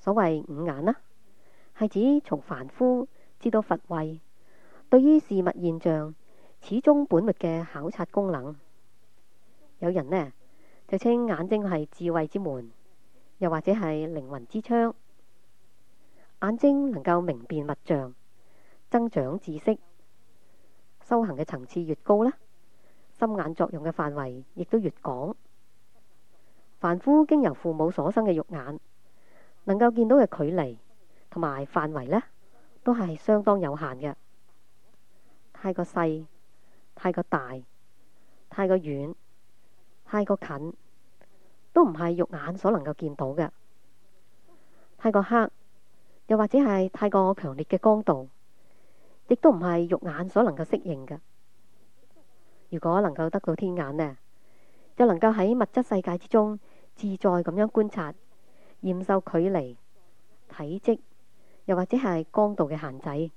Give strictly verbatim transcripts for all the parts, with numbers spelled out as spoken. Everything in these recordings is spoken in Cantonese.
所謂五眼啦，係指從凡夫至到佛慧，對於事物現象始終本末嘅考察功能。有人呢就稱眼睛係智慧之門，又或者係靈魂之窗。眼睛能夠明辨物象，增長知識。修行嘅層次越高呢，心眼作用嘅範圍亦都越廣。凡夫經由父母所生嘅肉眼，能夠見到嘅距離同埋範圍呢，都係相當有限嘅。太過細、太過大、太過遠、太過近，都唔係肉眼所能夠見到嘅。太過黑，又或者係太過強烈嘅光度，亦都唔係肉眼所能夠適應嘅。如果能夠得到天眼呢，就能夠喺物質世界之中自在咁樣觀察、驗受距離、體積，又或者係光度嘅限制。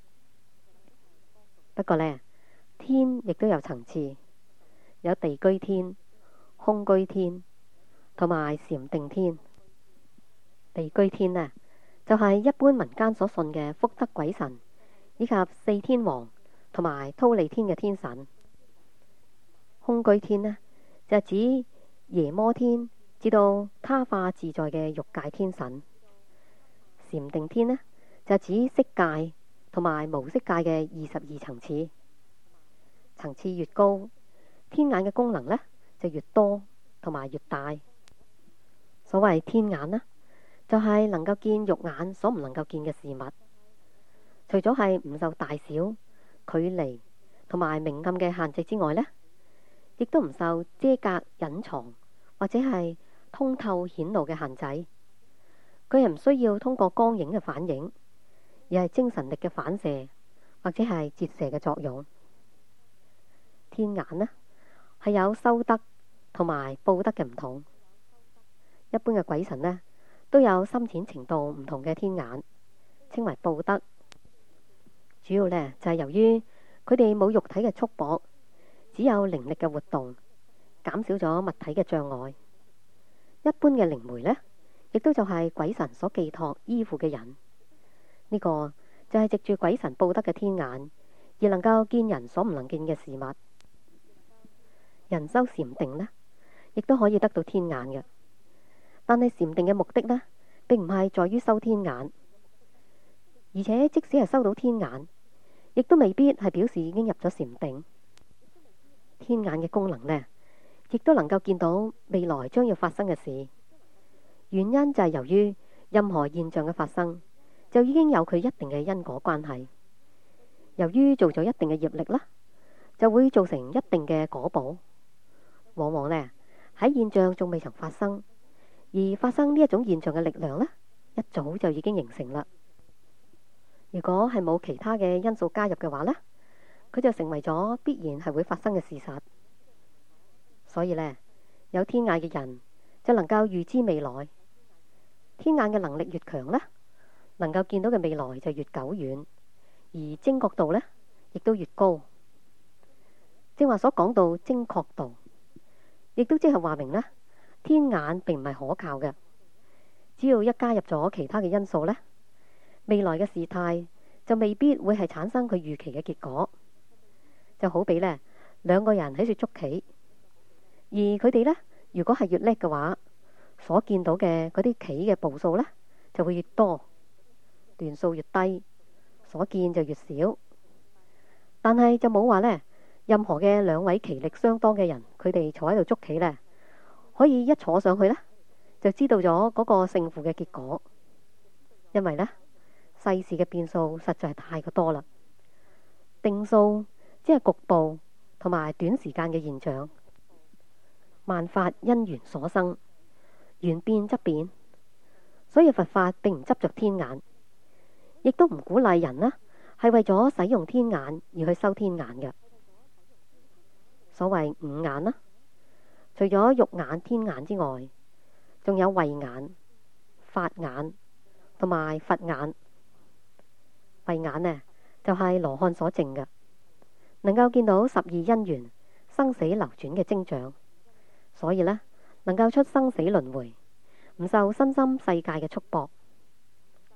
不過呢，天亦都有層次，有地居天、空居天同埋禪定天。地居天呢，就係一般民間所信嘅福德鬼神，以及四天王同埋忉利天嘅天神。空居天呢，就係指耶摩天至到他化自在嘅欲界天神。禪定天呢，就係指色界同埋無色界嘅二十二層次。層次越高，天眼嘅功能呢就越多同埋越大。所謂天眼呢，就係能夠見肉眼所唔能夠見嘅事物。除咗係唔受大小、距離同埋明暗嘅限制之外呢，亦都唔受遮隔、隱藏或者係通透顯露嘅限制。佢係唔需要通過光影嘅反映，而係精神力嘅反射或者係折射嘅作用。天眼呢，係有修德同埋報德嘅唔同。一般嘅鬼神呢，都有深淺程度唔同嘅天眼，稱為報德。主要呢，就係由於佢哋冇肉體嘅束縛，只有靈力嘅活動，減少咗物體嘅障礙。一般嘅靈媒呢，亦都就係鬼神所寄託依附嘅人。呢個就係藉住鬼神報德嘅天眼，而能夠見人所唔能見嘅事物。人修禪定呢，亦都可以得到天眼嘅。但係禪定嘅目的呢，並唔係在於修天眼，而且即使係收到天眼，亦都未必係表示已經入咗禪定。天眼嘅功能呢，亦都能夠見到未來將要發生嘅事。原因就係由於任何現象嘅發生，就已經有佢一定嘅因果關係。由於做咗一定嘅業力啦，就會造成一定嘅果報。往往呢，喺現象仲未曾發生，而發生呢一種現象嘅力量呢，一早就已經形成啦。如果係冇其他嘅因素加入嘅話呢，佢就成為咗必然係會發生嘅事實。所以呢，有天眼嘅人就能夠預知未來。天眼嘅能力越強呢，能夠見到嘅未來就越久遠，而精確度呢亦都越高。正話所講到精確度，亦都即係話明呢，天眼並唔係可靠嘅。只要一加入咗其他嘅因素呢，未來嘅事態就未必會係產生佢預期嘅結果。就好比呢，兩個人喺度捉棋，而佢哋呢，如果係越叻嘅話，所見到嘅嗰啲棋嘅步數呢，就會越多，段數越低，所見就越少。但係就冇話呢，任何嘅兩位棋力相當嘅人，佢哋坐喺度捉棋呢，可以一坐上去呢，就知道咗嗰個勝負嘅結果。因為呢，世事嘅變數實在係太過多啦，定數只係局部同埋短時間嘅現象。萬法因緣所生，緣變則變，所以佛法並唔執着天眼，亦都唔鼓勵人呢係為咗使用天眼而去修天眼嘅。所謂五眼啦，除咗肉眼、天眼之外，仲有慧眼、法眼同埋佛眼。慧眼呢，就係羅漢所證嘅，能夠見到十二因緣生死流轉嘅徵象，所以呢，能夠出生死輪迴，唔受身心世界嘅束縛。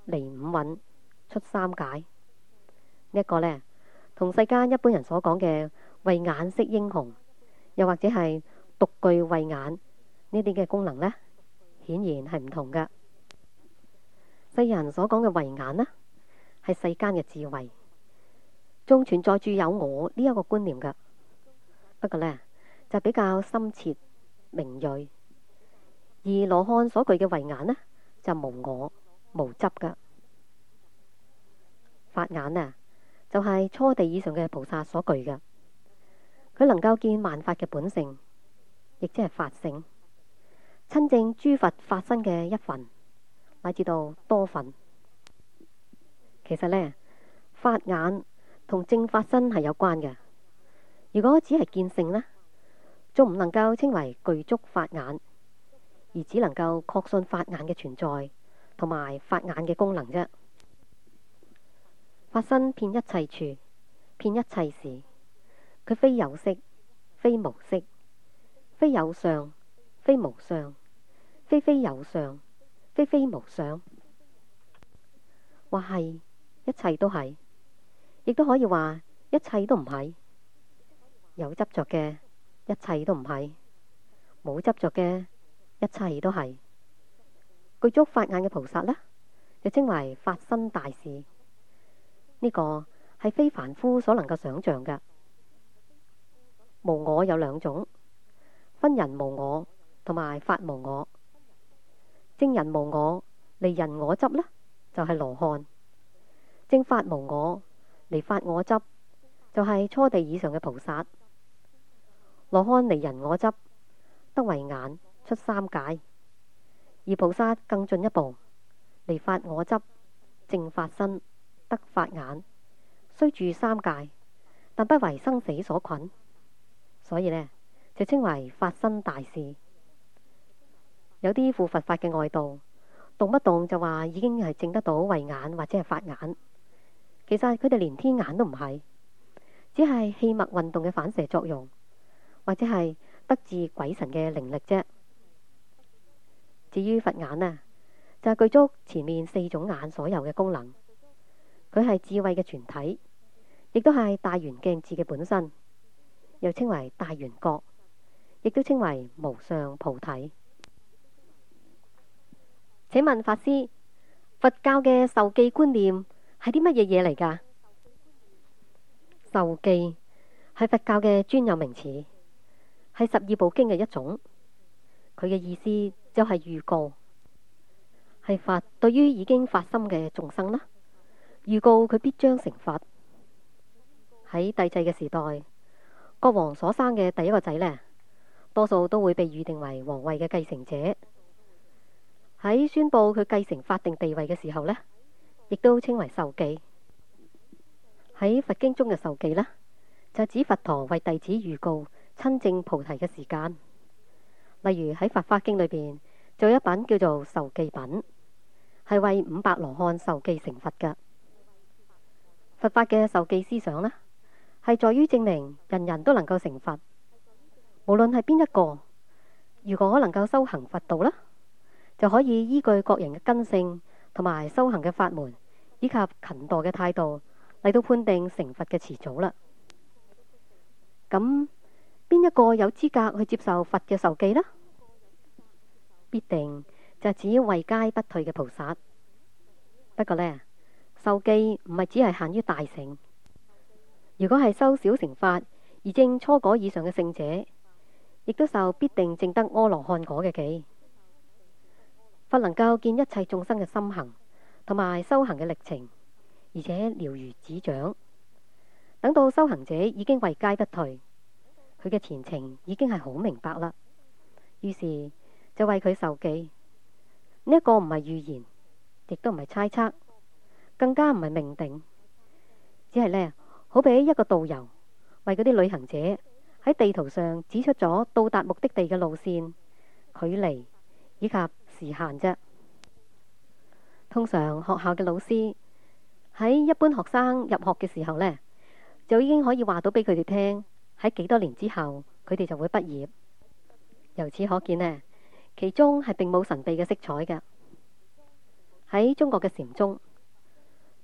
離五蘊，出三界。呢、這、一個呢，同世間一般人所講嘅慧眼識英雄，又或者係獨具慧眼呢啲嘅功能呢，顯然係唔同噶。世人所講嘅慧眼呢，係世間嘅智慧，仲存在住有我呢一個觀念噶。不過呢，就比較深切明銳，而羅漢所具嘅慧眼呢，就無我無執噶。法眼啊，就係、是、初地以上嘅菩薩所具嘅，佢能夠見萬法嘅本性，亦即係法性，親證諸佛法身嘅一份，乃至到多份。其實呢，法眼同證法身係有關嘅。如果只係見性呢，仲唔能夠稱為具足法眼，而只能夠確信法眼嘅存在同埋法眼嘅功能啫。法身遍一切處，遍一切時，佢非有色，非無色，非有相，非無相，非非有相，非非無相。話係一切都係，亦都可以話一切都唔係。有執着嘅一切都唔係，冇執着嘅一切都係。具足法眼嘅菩薩呢，就稱為法身大士。呢、這個係非凡夫所能夠想象嘅。無我有兩種，分人無我同埋法無我。證人無我離人我執呢，就係羅漢；證法無我離法我執，就係初地以上嘅菩薩。羅漢離人我執，得慧眼出三界；而菩薩更進一步，離法我執，證法身，得法眼，雖住三界，但不為生死所困，所以呢，就稱為法身大士。有啲附佛法嘅外道，動不動就話已經係證得到慧眼或者係法眼，其實佢哋連天眼都唔係，只係氣脈運動嘅反射作用，或者係得自鬼神嘅靈力啫。至於佛眼呢，就係具足前面四種眼所有嘅功能。佢係智慧嘅全體，亦都係大圓鏡智嘅本身，又稱為大圓覺，亦都稱為無上菩提。請問法師，佛教嘅受記觀念係啲乜嘢嘢嚟㗎？受記係佛教嘅專有名詞，係十二部經嘅一種。佢嘅意思就係預告，係佛對於已經發心嘅眾生啦，預告佢必將成佛。喺帝制嘅時代，國王所生嘅第一個仔呢，多數都會被預定為皇位嘅繼承者。喺宣布佢繼承法定地位嘅時候呢，亦都稱為受記。喺佛經中嘅受記呢，就指佛陀為弟子預告親證菩提嘅時間。例如喺《法華經》裏邊就有一品叫做受記品，係為五百羅漢受記成佛嘅。佛法嘅受記思想呢，係在於證明人人都能夠成佛，無論係邊一個，如果能夠修行佛道啦，就可以依據各人嘅根性同埋修行嘅法門，以及勤惰嘅態度嚟到判定成佛嘅遲早啦。咁邊一個有資格去接受佛嘅受記呢？必定就係指位階不退嘅菩薩。不過呢，受記唔係只係限於大乘，如果係修小乘法而證初果以上嘅聖者，亦都受必定證得阿羅漢果嘅記。佛能夠見一切眾生嘅心行同埋修行嘅歷程，而且了如指掌。等到修行者已經位階不退，佢嘅前程已經係好明白啦。於是就為佢受記。呢一個唔係預言，亦都唔係猜測，更加唔係命定，只係呢，好比一個導遊為嗰啲旅行者喺地圖上指出咗到達目的地嘅路線、距離以及時限啫。通常學校嘅老師喺一般學生入學嘅時候呢，就已經可以話到俾佢哋聽，喺幾多年之後佢哋就會畢業。由此可見呢，其中係並冇神秘嘅色彩嘅。喺中國嘅禪宗，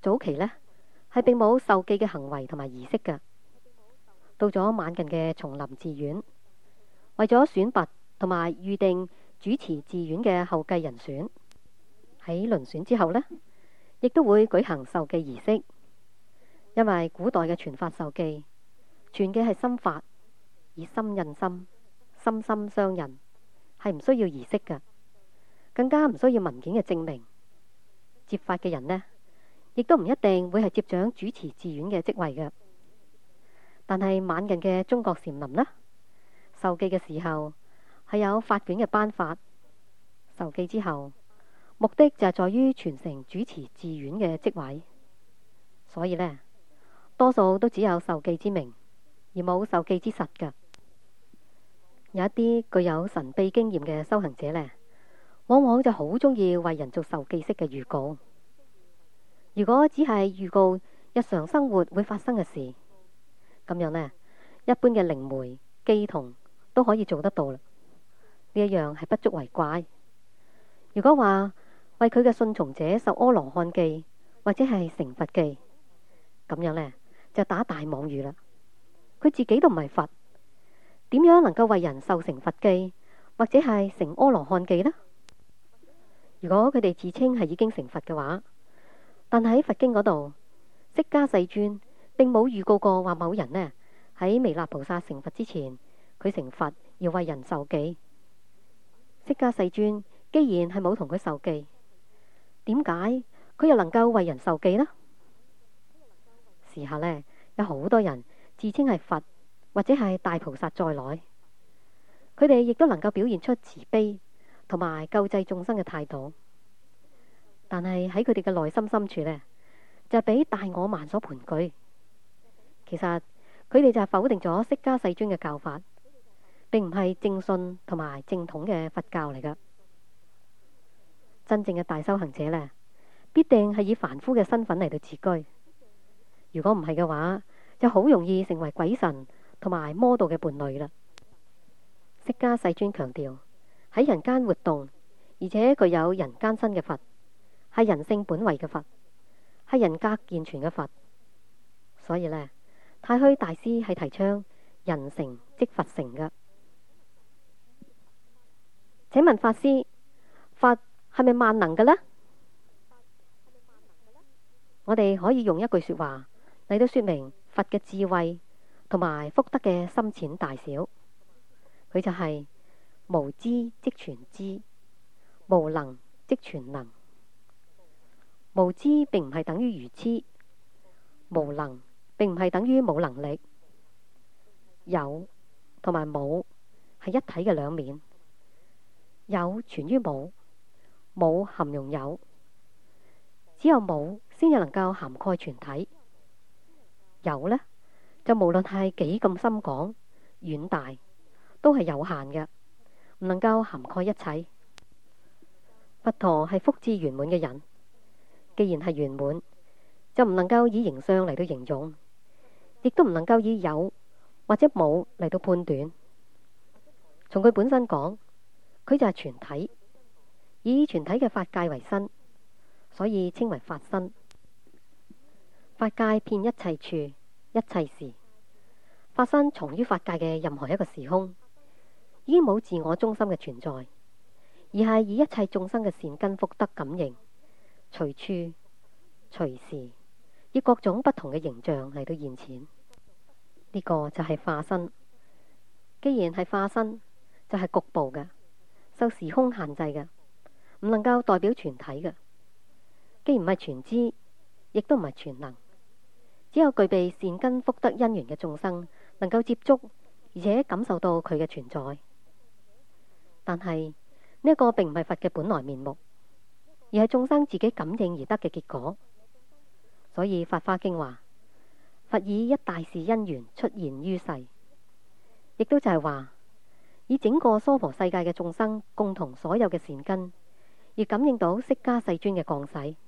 早期呢，係並冇受記嘅行為同埋儀式嘅。到咗晚近嘅叢林寺院，為咗選拔同埋預定主持寺院嘅後繼人選，喺遴選之後呢，亦都會舉行受記儀式。因為古代嘅傳法受記，傳嘅係心法，以心印心，心心相印，係唔需要儀式嘅，更加唔需要文件嘅證明。接法嘅人呢，亦都唔一定會係接掌主持寺院嘅職位嘅。但係晚近嘅中國禪林呢，受記嘅時候係有法卷嘅頒發，受記之後，目的就係在於傳承主持寺院嘅職位，所以呢，多數都只有受記之名，而冇受記之實㗎。有一啲具有神秘經驗嘅修行者呢，往往就好中意為人做受記式嘅預告。如果只係預告日常生活會發生嘅事，咁樣呢，一般嘅靈媒、乩童都可以做得到啦。呢一樣係不足為怪。如果話為佢嘅信從者受阿羅漢記或者係成佛記，咁樣呢，就打大妄語啦。佢自己都唔係佛，點樣能夠為人受成佛記或者係成阿羅漢記呢？如果佢哋自稱係已經成佛嘅話，但喺佛經嗰度，釋迦世尊並冇預告過話某人呢喺彌勒菩薩成佛之前，佢成佛要為人受記。釋迦世尊既然係冇同佢受記，點解佢又能夠為人受記呢？時下呢，有好多人自稱係佛或者係大菩薩在內，佢哋亦都能夠表現出慈悲同埋救濟眾生嘅態度，但係喺佢哋嘅內心深處呢，就俾大我慢所盤踞。其實佢哋就係否定咗釋迦世尊嘅教法，並唔係正信同埋正統嘅佛教嚟噶。真正嘅大修行者呢，必定係以凡夫嘅身份嚟到自居。如果唔係嘅話，就好容易成為鬼神同埋魔道嘅伴侶啦。釋迦世尊強調喺人間活動，而且具有人間身嘅佛，係人性本位嘅佛，係人格健全嘅佛。所以呢，太虛大師係提倡人成即佛成嘅。請問法師，佛係咪萬能嘅呢？我哋可以用一句說話嚟到說明佛嘅智慧同埋福德嘅深淺大小。佢就係無知即全知，無能即全能。無知並唔係等於愚痴，無能並唔係等於冇能力。有同埋冇係一體嘅兩面，有存於冇，冇含容有，只有冇先至能夠涵蓋全體。有呢，就無論係幾咁深廣遠大，都係有限嘅，唔能夠涵蓋一切。佛陀係福智圓滿嘅人，既然係圓滿，就唔能夠以形相嚟到形容，亦都唔能夠以有或者冇嚟到判斷。從佢本身講，佢就係全體，以全體嘅法界為身，所以稱為法身。法界遍一切處一切時，法身藏於法界嘅任何一個時空，已經冇自我中心嘅存在，而係以一切眾生嘅善根福德感應，隨處隨時以各種不同嘅形象嚟到現前。呢、這個就係化身。既然係化身，就係、是、局部嘅，受時空限制嘅，唔能夠代表全體嘅。既唔係全知，亦都唔係全能，只有具備善根福德因緣嘅眾生能夠接觸，而且感受到佢嘅存在。但係呢一個並唔係佛嘅本來面目，而係眾生自己感應而得嘅結果。所以《法華經》話，佛以一大事因緣出現於世，亦都就係話以整個娑婆世界嘅眾生共同所有嘅善根，而感應到釋迦世尊嘅降世。